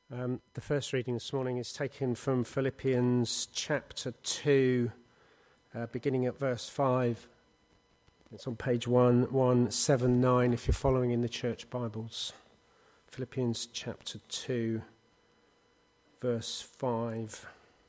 The first reading this morning is taken from Philippians chapter 2, beginning at verse 5. It's on page 1179 if you're following in the church Bibles. Philippians chapter 2, verse 5.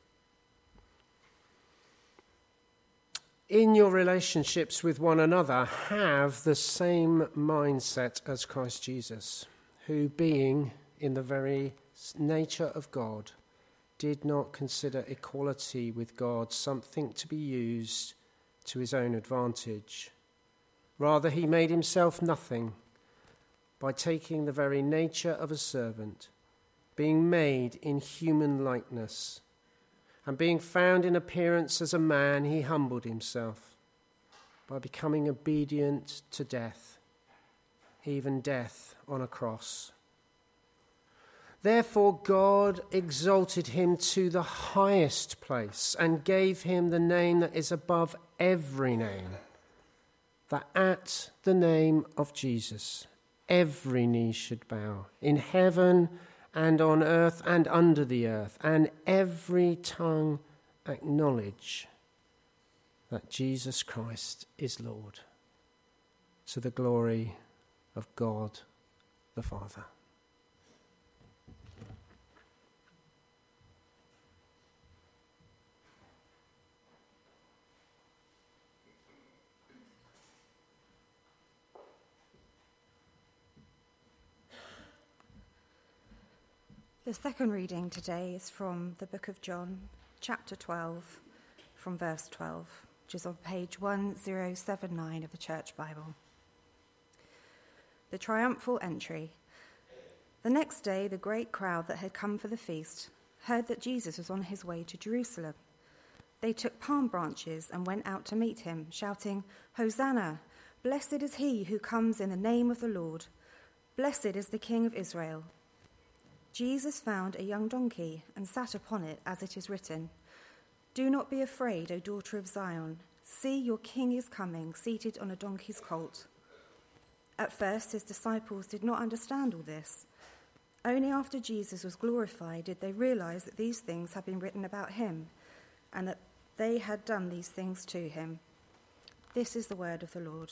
In your relationships with one another, have the same mindset as Christ Jesus, who being in the very nature of God, did not consider equality with God something to be used to his own advantage. Rather, he made himself nothing by taking the very nature of a servant, being made in human likeness, and being found in appearance as a man, he humbled himself by becoming obedient to death, even death on a cross. Therefore God exalted him to the highest place and gave him the name that is above every name, that at the name of Jesus every knee should bow, in heaven and on earth and under the earth, and every tongue acknowledge that Jesus Christ is Lord, to the glory of God the Father. The second reading today is from the book of John, chapter 12, from verse 12, which is on page 1079 of the Church Bible. The triumphal entry. The next day, the great crowd that had come for the feast heard that Jesus was on his way to Jerusalem. They took palm branches and went out to meet him, shouting, "Hosanna! Blessed is he who comes in the name of the Lord. Blessed is the King of Israel." Jesus found a young donkey and sat upon it, as it is written, "Do not be afraid, O daughter of Zion. See, your king is coming, seated on a donkey's colt." At first his disciples did not understand all this. Only after Jesus was glorified did they realize that these things had been written about him, and that they had done these things to him. This is the word of the Lord.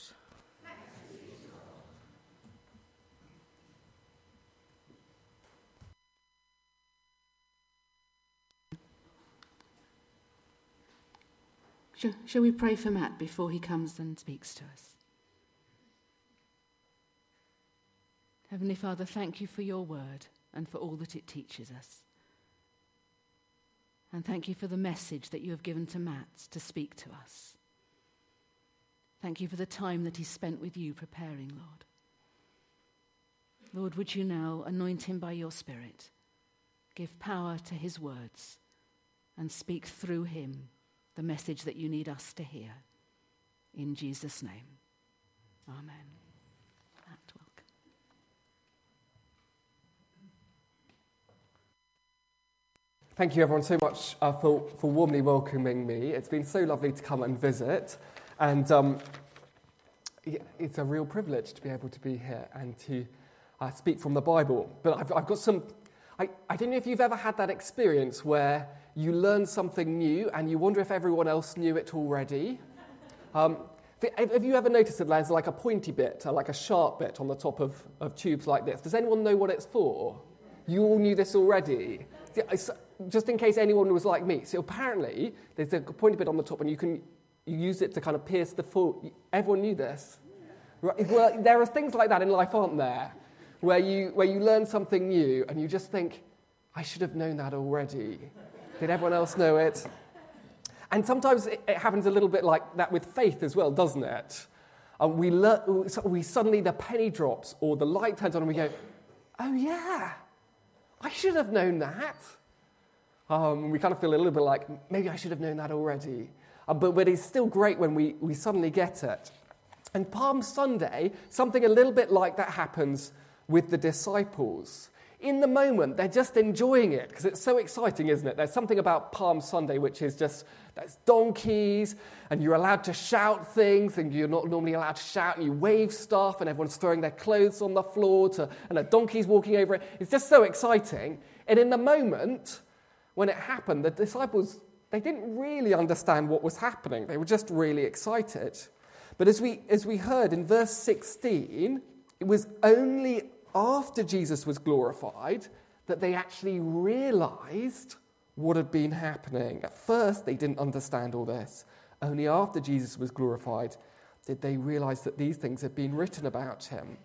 Shall we pray for Matt before he comes and speaks to us? Heavenly Father, thank you for your word and for all that it teaches us. And thank you for the message that you have given to Matt to speak to us. Thank you for the time that he spent with you preparing, Lord. Lord, would you now anoint him by your Spirit, give power to his words, and speak through him the message that you need us to hear. In Jesus' name, amen. Matt, welcome. Thank you everyone so much for warmly welcoming me. It's been so lovely to come and visit, and it's a real privilege to be able to be here and to speak from the Bible. But I've got some... I don't know if you've ever had that experience where you learn something new and you wonder if everyone else knew it already. Have you ever noticed that there's like a pointy bit, like a sharp bit on the top of tubes like this? Does anyone know what it's for? You all knew this already. Just in case anyone was like me. So apparently there's a pointy bit on the top and you use it to kind of pierce the full... Everyone knew this. Right? Well, there are things like that in life, aren't there? Where you learn something new and you just think, I should have known that already. Did everyone else know it? And sometimes it happens a little bit like that with faith as well, doesn't it? We suddenly, the penny drops or the light turns on and we go, oh yeah, I should have known that. We kind of feel a little bit like, maybe I should have known that already. But it's still great when we suddenly get it. And Palm Sunday, something a little bit like that happens with the disciples. in the moment, they're just enjoying it because it's so exciting, isn't it? There's something about Palm Sunday which is just, there's donkeys and you're allowed to shout things and you're not normally allowed to shout and you wave stuff and everyone's throwing their clothes on the floor and a donkey's walking over it. It's just so exciting. And in the moment when it happened, the disciples, they didn't really understand what was happening. They were just really excited. But as we heard in verse 16, it was only after Jesus was glorified that they actually realized what had been happening. At first, they didn't understand all this. Only after Jesus was glorified did they realize that these things had been written about him.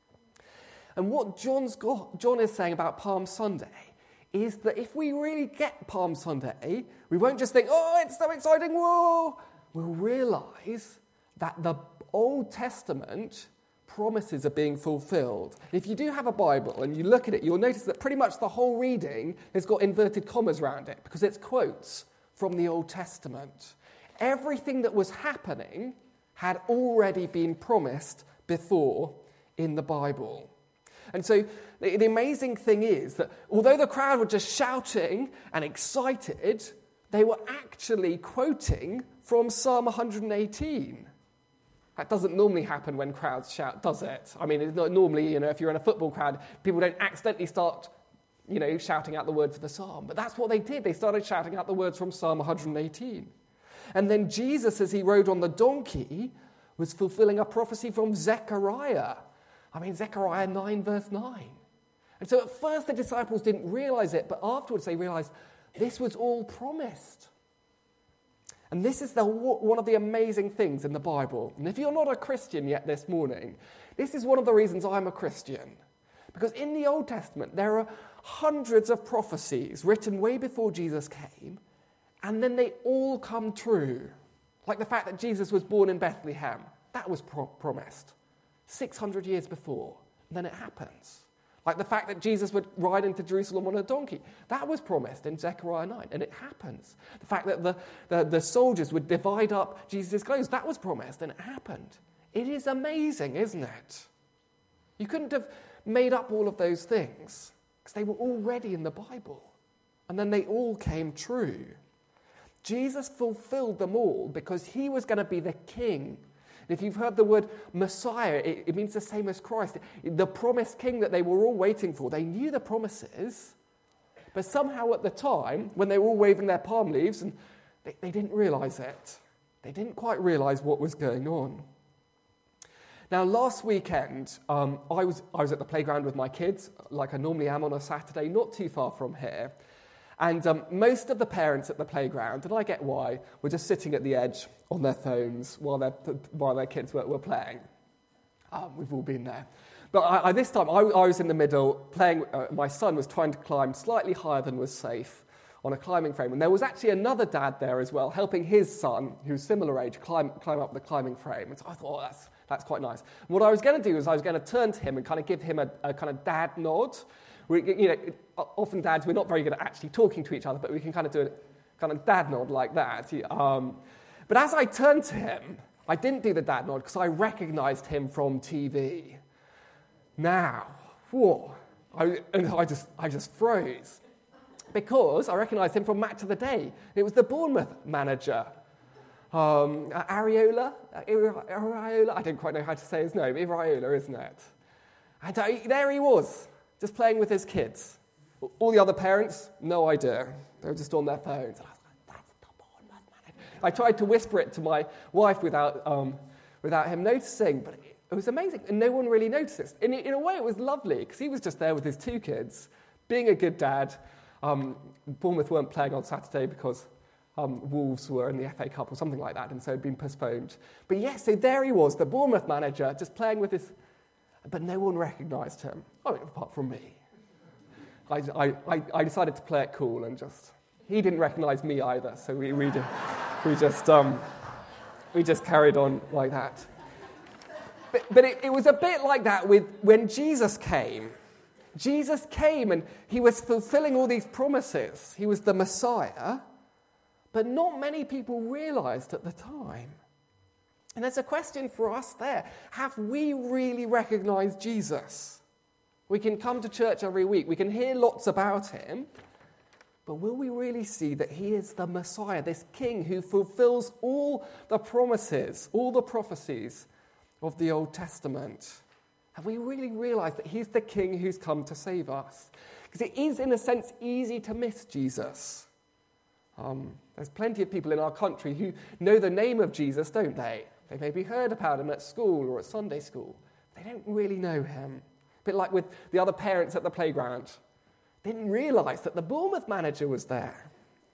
And what John is saying about Palm Sunday is that if we really get Palm Sunday, we won't just think, oh, it's so exciting, whoa! We'll realize that the Old Testament promises are being fulfilled. If you do have a Bible and you look at it, you'll notice that pretty much the whole reading has got inverted commas around it because it's quotes from the Old Testament. Everything that was happening had already been promised before in the Bible. And so the amazing thing is that although the crowd were just shouting and excited, they were actually quoting from Psalm 118. That doesn't normally happen when crowds shout, does it? I mean, it's not normally, if you're in a football crowd, people don't accidentally start, shouting out the words of the psalm. But that's what they did. They started shouting out the words from Psalm 118. And then Jesus, as he rode on the donkey, was fulfilling a prophecy from Zechariah. Zechariah 9, verse 9. And so at first the disciples didn't realize it, but afterwards they realized this was all promised. And this is one of the amazing things in the Bible. And if you're not a Christian yet this morning, this is one of the reasons I'm a Christian. Because in the Old Testament, there are hundreds of prophecies written way before Jesus came, and then they all come true. Like the fact that Jesus was born in Bethlehem. That was promised 600 years before, and then it happens. Like the fact that Jesus would ride into Jerusalem on a donkey. That was promised in Zechariah 9, and it happens. The fact that the soldiers would divide up Jesus' clothes, that was promised, and it happened. It is amazing, isn't it? You couldn't have made up all of those things, because they were already in the Bible. And then they all came true. Jesus fulfilled them all because he was going to be the king. If you've heard the word Messiah, it means the same as Christ. The promised king that they were all waiting for. They knew the promises, but somehow at the time, when they were all waving their palm leaves, and they didn't realize it. They didn't quite realize what was going on. Now, last weekend, I was at the playground with my kids, like I normally am on a Saturday, not too far from here. And most of the parents at the playground, and I get why, were just sitting at the edge on their phones while their kids were playing. We've all been there. But this time, I was in the middle playing. My son was trying to climb slightly higher than was safe on a climbing frame. And there was actually another dad there as well, helping his son, who's similar age, climb up the climbing frame. And so I thought, that's quite nice. And what I was going to do is I was going to turn to him and kind of give him a kind of dad nod. Often dads, we're not very good at actually talking to each other, but we can kind of do a kind of dad nod like that. But as I turned to him, I didn't do the dad nod because I recognized him from TV. Now, I just froze because I recognized him from Match of the Day. It was the Bournemouth manager, Iraola. I don't quite know how to say his name. Iraola, isn't it? And there he was, just playing with his kids. All the other parents, no idea. They were just on their phones. And I was like, that's the Bournemouth manager. I tried to whisper it to my wife without him noticing, but it was amazing. And no one really noticed. In a way, it was lovely, because he was just there with his two kids, being a good dad. Bournemouth weren't playing on Saturday because Wolves were in the FA Cup or something like that, and so it had been postponed. But yes, so there he was, the Bournemouth manager, just playing with his... But no one recognised him, apart from me. I decided to play it cool and just... He didn't recognise me either, so we just carried on like that. But it was a bit like that when Jesus came. Jesus came and he was fulfilling all these promises. He was the Messiah, but not many people realised at the time. And there's a question for us there. Have we really recognised Jesus? We can come to church every week. We can hear lots about him. But will we really see that he is the Messiah, this king who fulfills all the promises, all the prophecies of the Old Testament? Have we really realized that he's the king who's come to save us? Because it is, in a sense, easy to miss Jesus. There's plenty of people in our country who know the name of Jesus, don't they? They maybe heard about him at school or at Sunday school. They don't really know him. A bit like with the other parents at the playground. Didn't realise that the Bournemouth manager was there.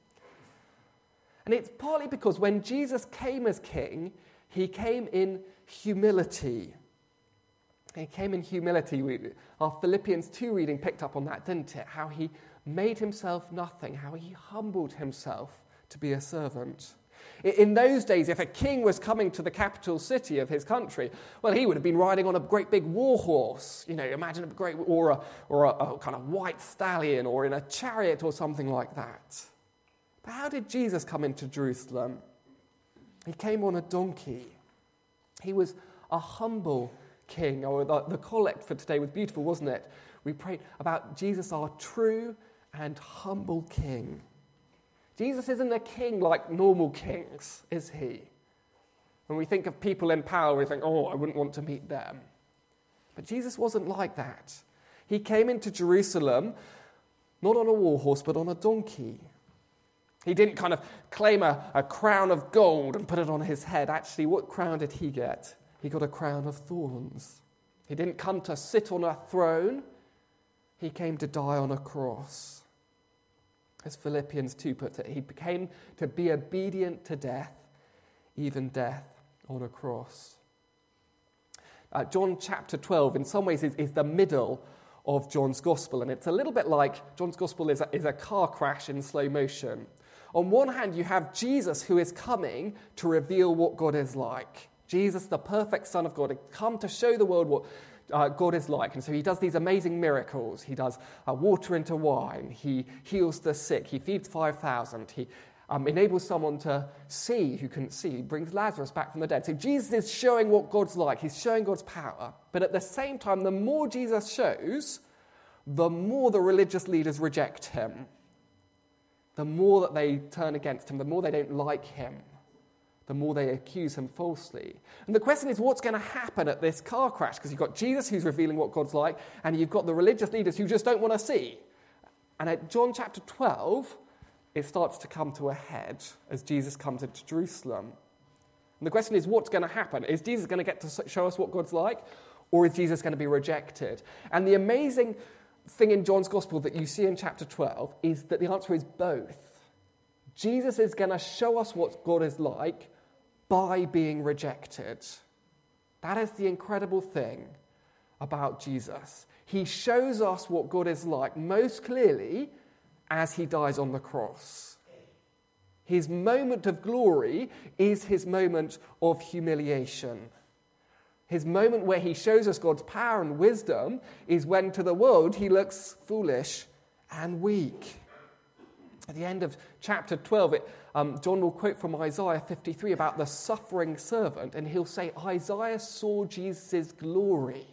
And it's partly because when Jesus came as king, he came in humility. He came in humility. Our Philippians 2 reading picked up on that, didn't it? How he made himself nothing, how he humbled himself to be a servant. In those days, if a king was coming to the capital city of his country, well, he would have been riding on a great big war horse. You know, imagine a great, or a kind of white stallion, or in a chariot or something like that. But how did Jesus come into Jerusalem? He came on a donkey. He was a humble king. Oh, the collect for today was beautiful, wasn't it? We prayed about Jesus, our true and humble king. Jesus isn't a king like normal kings, is he? When we think of people in power, we think, oh, I wouldn't want to meet them. But Jesus wasn't like that. He came into Jerusalem not on a war horse, but on a donkey. He didn't kind of claim a crown of gold and put it on his head. Actually, what crown did he get? He got a crown of thorns. He didn't come to sit on a throne. He came to die on a cross. As Philippians 2 puts it, he came to be obedient to death, even death on a cross. John chapter 12, in some ways, is the middle of John's Gospel, and it's a little bit like John's Gospel is a car crash in slow motion. On one hand, you have Jesus who is coming to reveal what God is like. Jesus, the perfect Son of God, had come to show the world what God is like. And so he does these amazing miracles. He does water into wine. He heals the sick. He feeds 5,000. He enables someone to see who couldn't see. He brings Lazarus back from the dead. So Jesus is showing what God's like. He's showing God's power. But at the same time, the more Jesus shows, the more the religious leaders reject him. The more that they turn against him, the more they don't like him, the more they accuse him falsely. And the question is, what's going to happen at this car crash? Because you've got Jesus who's revealing what God's like, and you've got the religious leaders who just don't want to see. And at John chapter 12, it starts to come to a head as Jesus comes into Jerusalem. And the question is, what's going to happen? Is Jesus going to get to show us what God's like, or is Jesus going to be rejected? And the amazing thing in John's Gospel that you see in chapter 12 is that the answer is both. Jesus is going to show us what God is like by being rejected. That is the incredible thing about Jesus. He shows us what God is like most clearly as he dies on the cross. His moment of glory is his moment of humiliation. His moment where he shows us God's power and wisdom is when to the world he looks foolish and weak. At the end of chapter 12, John will quote from Isaiah 53 about the suffering servant, and he'll say, Isaiah saw Jesus' glory.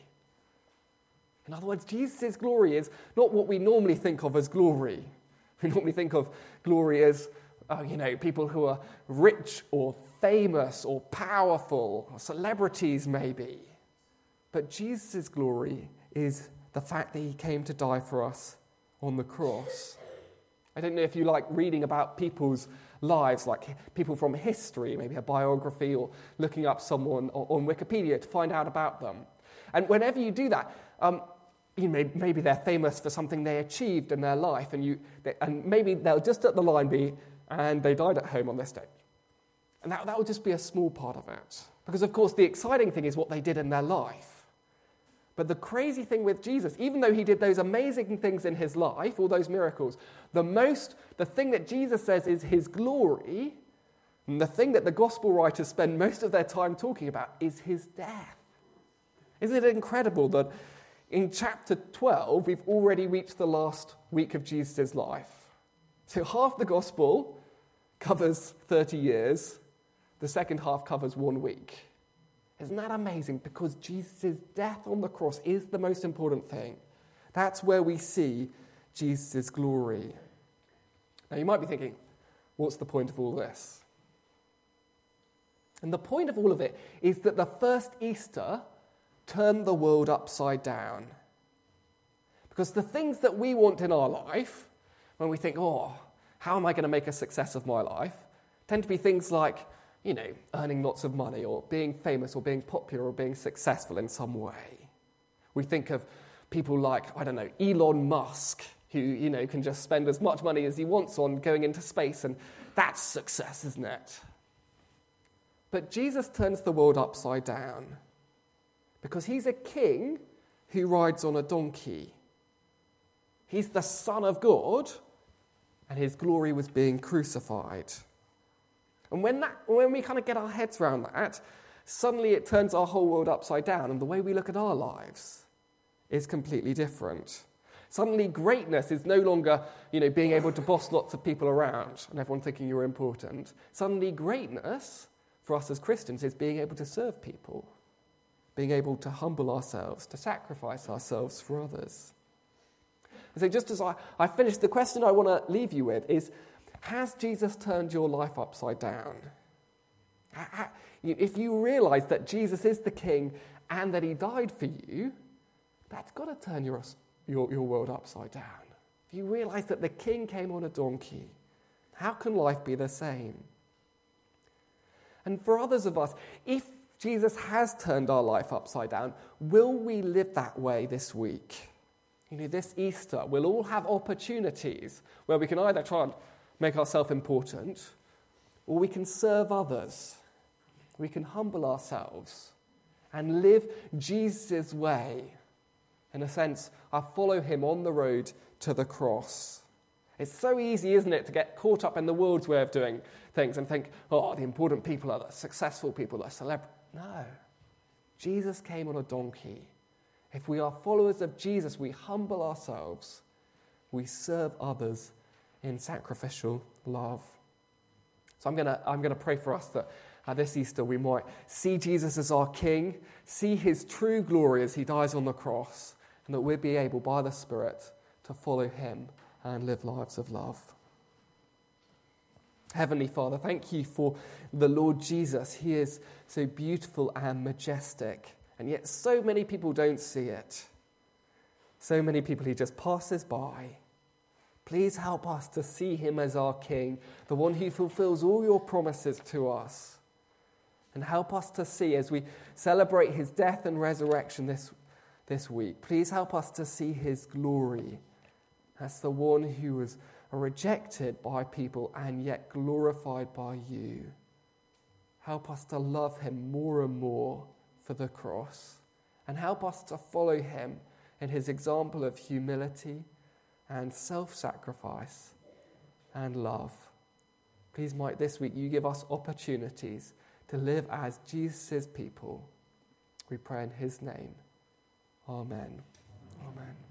In other words, Jesus' glory is not what we normally think of as glory. We normally think of glory as, people who are rich or famous or powerful, or celebrities maybe. But Jesus' glory is the fact that he came to die for us on the cross. I don't know if you like reading about people's lives, like people from history, maybe a biography, or looking up someone on Wikipedia to find out about them. And whenever you do that, maybe they're famous for something they achieved in their life, and maybe they'll just at the line be, and they died at home on this date. And that will just be a small part of it. Because, of course, the exciting thing is what they did in their life. But the crazy thing with Jesus, even though he did those amazing things in his life, all those miracles, the thing that Jesus says is his glory, and the thing that the gospel writers spend most of their time talking about is his death. Isn't it incredible that in chapter 12, we've already reached the last week of Jesus' life? So half the gospel covers 30 years, the second half covers 1 week. Isn't that amazing? Because Jesus' death on the cross is the most important thing. That's where we see Jesus' glory. Now you might be thinking, what's the point of all this? And the point of all of it is that the first Easter turned the world upside down. Because the things that we want in our life, when we think, oh, how am I going to make a success of my life, tend to be things like, earning lots of money or being famous or being popular or being successful in some way. We think of people like, Elon Musk, who, can just spend as much money as he wants on going into space, and that's success, isn't it? But Jesus turns the world upside down because he's a king who rides on a donkey. He's the Son of God, and his glory was being crucified. And when we kind of get our heads around that, suddenly it turns our whole world upside down, and the way we look at our lives is completely different. Suddenly greatness is no longer, being able to boss lots of people around and everyone thinking you're important. Suddenly greatness for us as Christians is being able to serve people, being able to humble ourselves, to sacrifice ourselves for others. And so just as I finish, the question I want to leave you with is, has Jesus turned your life upside down? If you realise that Jesus is the King and that he died for you, that's got to turn your world upside down. If you realise that the King came on a donkey, how can life be the same? And for others of us, if Jesus has turned our life upside down, will we live that way this week? This Easter, we'll all have opportunities where we can either try and make ourselves important, or we can serve others. We can humble ourselves and live Jesus' way. In a sense, I follow him on the road to the cross. It's so easy, isn't it, to get caught up in the world's way of doing things and think, the important people are the successful people, the celebrities. No. Jesus came on a donkey. If we are followers of Jesus, we humble ourselves. We serve others in sacrificial love. So I'm going to pray for us that this Easter we might see Jesus as our King, see his true glory as he dies on the cross, and that we'll be able, by the Spirit, to follow him and live lives of love. Heavenly Father, thank you for the Lord Jesus. He is so beautiful and majestic, and yet so many people don't see it. So many people he just passes by. Please help us to see him as our King, the one who fulfills all your promises to us. And help us to see, as we celebrate his death and resurrection this week, please help us to see his glory as the one who was rejected by people and yet glorified by you. Help us to love him more and more for the cross. And help us to follow him in his example of humility and self-sacrifice and love. Please might this week you give us opportunities to live as Jesus' people. We pray in his name. Amen. Amen.